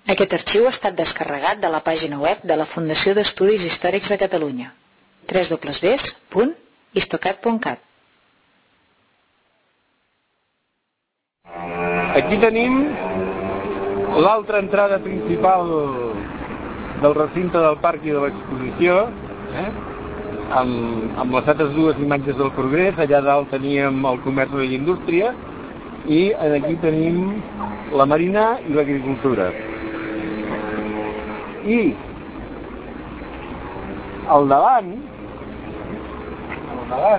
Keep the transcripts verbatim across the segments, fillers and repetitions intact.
Aquest arxiu ha estat descarregat de la pàgina web de la Fundació d'Estudis Històrics de Catalunya, w w w punt histocat punt cat. Aquí tenim l'altra entrada principal del recinte del parc i de l'exposició, eh? amb, amb les altres dues imatges del progrés. Allà dalt teníem el comerç i la indústria, i aquí tenim la marina i l'agricultura. I al davant, al davant,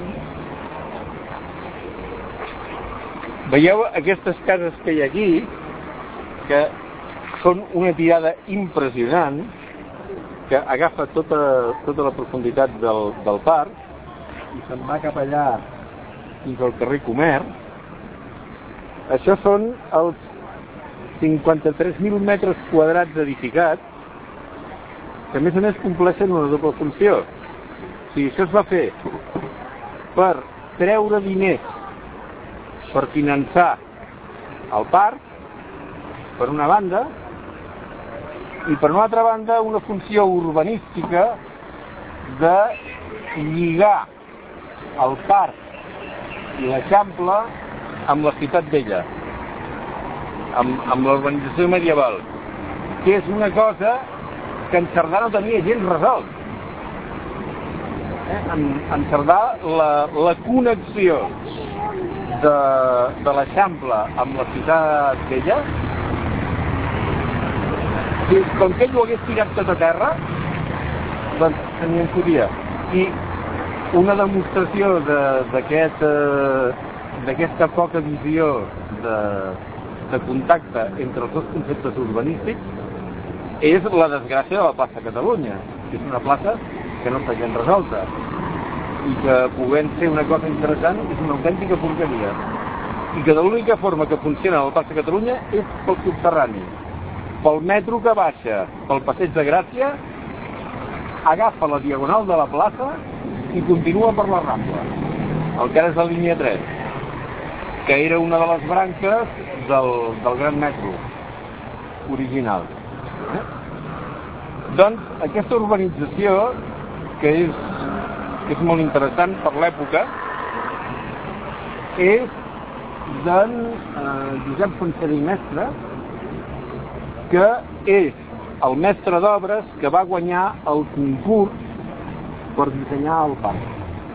veieu aquestes cases que hi ha aquí, que són una tirada impressionant, que agafa tota, tota la profunditat del, del parc, i se'n va cap allà fins al carrer Comerç. Això són els cinquanta-tres mil metres quadrats edificats, que a més a més compleixen una doble funció. O sigui, això es va fer per treure diners per finançar el parc, per una banda, i per una altra banda una funció urbanística de lligar el parc i l'Eixample amb la ciutat vella, amb, amb la urbanització medieval, que és una cosa que en Cerdà no tenia gens resolt. Eh? En, en Cerdà la, la connexió de, de l'Eixample amb la ciutat vella, si, com que ell ho hagués tirat tot a terra, doncs se n'hi en fotia. I una demostració d'aquest d'aquesta poca visió de, de contacte entre els dos conceptes urbanístics és la desgràcia de la plaça Catalunya, que és una plaça que no està gens resolta i que, podent ser una cosa interessant, és una autèntica porqueria, i que de l'única forma que funciona la plaça Catalunya és pel subterrani, pel metro que baixa pel Passeig de Gràcia, agafa la diagonal de la plaça i continua per la Rambla, el que ara és la línia tres, que era una de les branques del, del gran metro original. Eh? Doncs aquesta urbanització, que és, que és molt interessant per l'època, és d'en eh, Josep Fontserè i Mestre, que és el mestre d'obres que va guanyar el concurs per dissenyar el parc.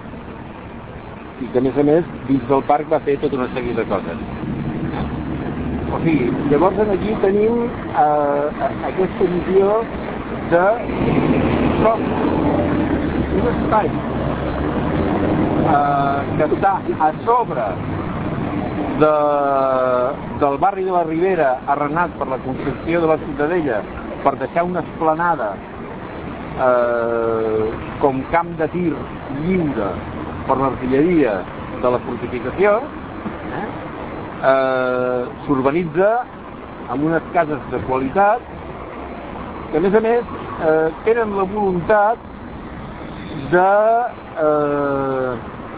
I que, a més a més, dins del parc va fer tota una sèrie de coses. O sigui, llavors aquí tenim eh, aquesta visió de com un espai eh, que està a sobre de, del barri de la Ribera, arrenat per la construcció de la Ciutadella, per deixar una esplanada eh, com camp de tir lliure per l'artilleria de la fortificació, eh? Eh, s'urbanitza amb unes cases de qualitat que, a més a més, eh, tenen la voluntat de eh,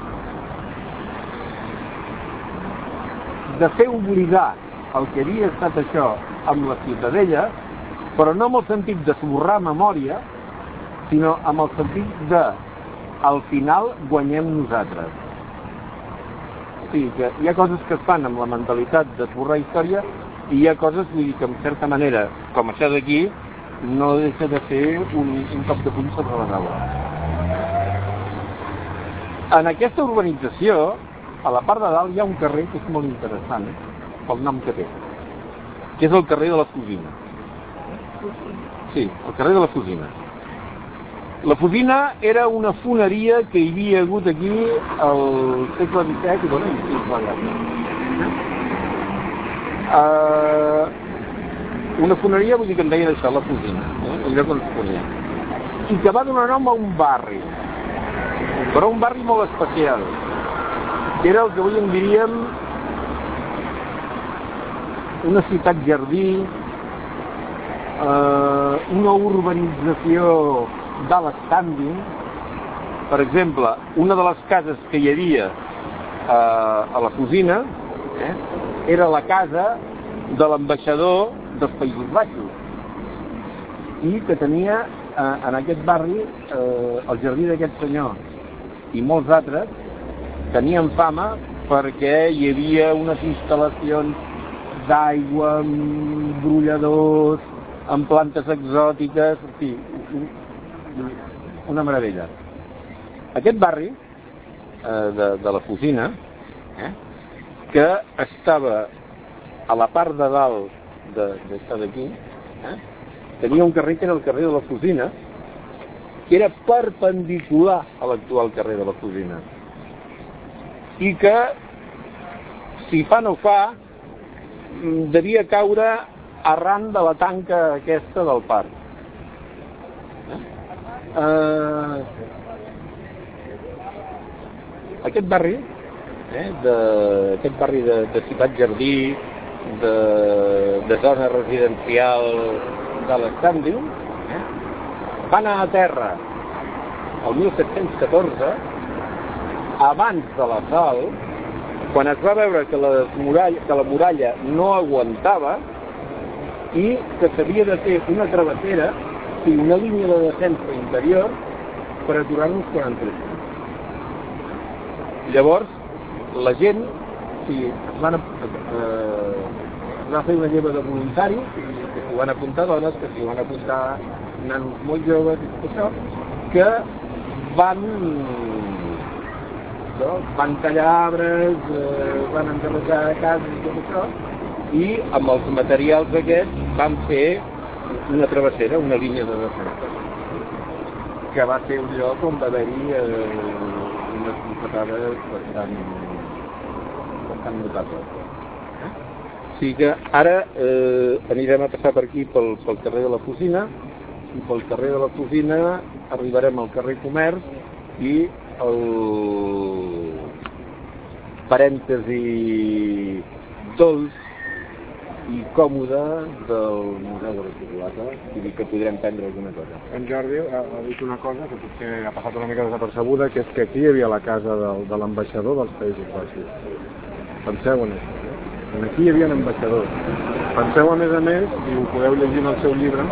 de fer oblidar el que havia estat això amb la Ciutadella, però no amb el sentit d'esborrar memòria, sinó amb el sentit de al final guanyem nosaltres. O sigui, que hi ha coses que es fan amb la mentalitat d'esborrar història i hi ha coses, vull dir, que en certa manera, com això d'aquí, no deixa de ser un, un cop de puny sobre la taula. En aquesta urbanització, a la part de dalt hi ha un carrer que és molt interessant, pel nom que té, que és el carrer de la Fusina. Sí, el carrer de la Fusina. La Fusina era una foneria que hi havia hagut aquí al segle disset i bueno, i va uh, una foneria, vull dir que en deien això, la Fusina, eh? El lloc on es fonia. I que va donar nom a un barri, però un barri molt especial, que era el que avui en diríem una ciutat jardí, uh, una urbanització d'alt standing. Per exemple, una de les cases que hi havia eh, a la Fusina eh, era la casa de l'ambaixador dels Països Baixos, i que tenia eh, en aquest barri eh, el jardí d'aquest senyor i molts altres tenien fama perquè hi havia unes instal·lacions d'aigua, amb brolladors, amb plantes exòtiques, en fi, una meravella. Aquest barri eh, de, de la Fusina, eh, que estava a la part de dalt d'estar d'aquí, eh, tenia un carrer que era el carrer de la Fusina, que era perpendicular a l'actual carrer de la Fusina. I que, si fa no fa, devia caure arran de la tanca aquesta del parc. Eh? Eh, aquest barri, eh, de, aquest barri de, de Ciutat Jardí, de, de zona residencial de l'Estàndio, eh, va anar a terra el mil set-cents catorze, abans de l'assalt, quan es va veure que la, muralla, que la muralla no aguantava i que s'havia de fer una travessera i una línia de defensa interior per aturar-nos quan entréssim. Llavors, la gent si es, van, eh, es va fer una lleva de voluntaris que s'ho van apuntar dones, que s'ho van apuntar nanos molt joves i tot això, que van... No? Van tallar arbres, eh, van enderrocar cases i tot això, i amb els materials aquests van fer una travessera, una línia de defensa, que va ser un lloc on va haver-hi eh, unes bufetades bastant, bastant notables. Eh? O sigui que ara eh, anirem a passar per aquí pel, pel carrer de la Fusina, i pel carrer de la Fusina arribarem al carrer Comerç i el parèntesi dolç i còmode del Museu de la Xocolata, i dir que podrem prendre alguna cosa. En Jordi ha, ha dit una cosa que potser ha passat una mica desapercebuda, que és que aquí hi havia la casa del, de l'ambaixador dels Països Baixos. Penseu en això. Aquí hi havia ambaixadors. Penseu, a més a més, i ho podeu llegir en el seu llibre,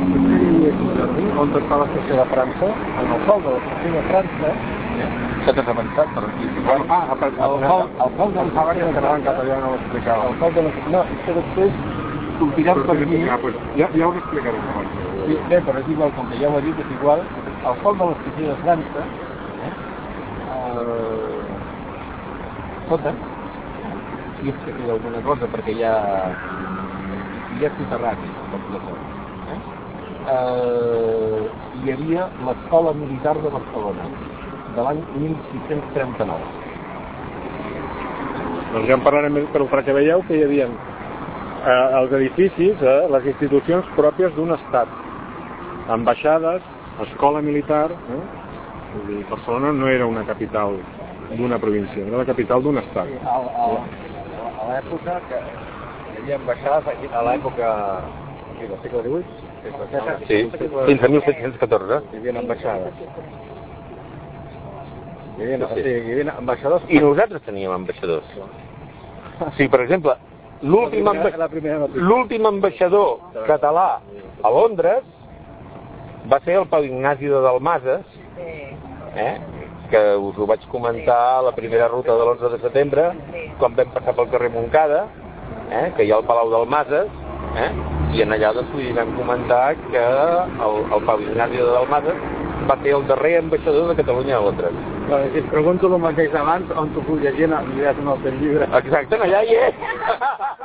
on està l'estació de França, en el sol de l'estació de França. Això t'has avançat per aquí. Ah, el sol del Sabari de Català en català no ho explicava. El sol de la... No, és que després sortirem per aquí. Ah, pues ja, ja ho explicarem abans. Sí, bé, però és igual, com que ja ho ha dit, és igual. El sol de l'estació de França, eh, eh, sota, si és que queda alguna cosa, perquè ja hi ha soterrani, eh? Eh, hi havia l'Escola Militar de Barcelona, de l'any mil sis-cents trenta-nou. Doncs ja en parlarem més, però perquè veieu que hi havia eh, els edificis, eh, les institucions pròpies d'un estat, ambaixades, escola militar, eh? Vull dir, Barcelona no era una capital d'una província, era la capital d'un estat. Sí, a, a, a l'època que hi havia ambaixades, a l'època del segle divuit, sí, fins a mil set-cents catorze, hi havia ambaixades. Hi havia, sí. Sí, hi havia ambaixadors. I nosaltres teníem ambaixadors. Sí, per exemple, l'últim amba... ambaixador català a Londres va ser el Pau Ignasi de Dalmases, eh? Que us ho vaig comentar a la primera ruta de l'onze de setembre, quan vam passar pel carrer Montcada, eh? Que hi ha el Palau Dalmases, eh? I en allà doncs li vam comentar que el, el Pau Ignasi de Dalmases va ser el darrer ambaixador de Catalunya a Londres. No, si et pregunto el mateix abans, on t'ho puc llegir, aniràs en el teu llibre. Exacte, allà hi és!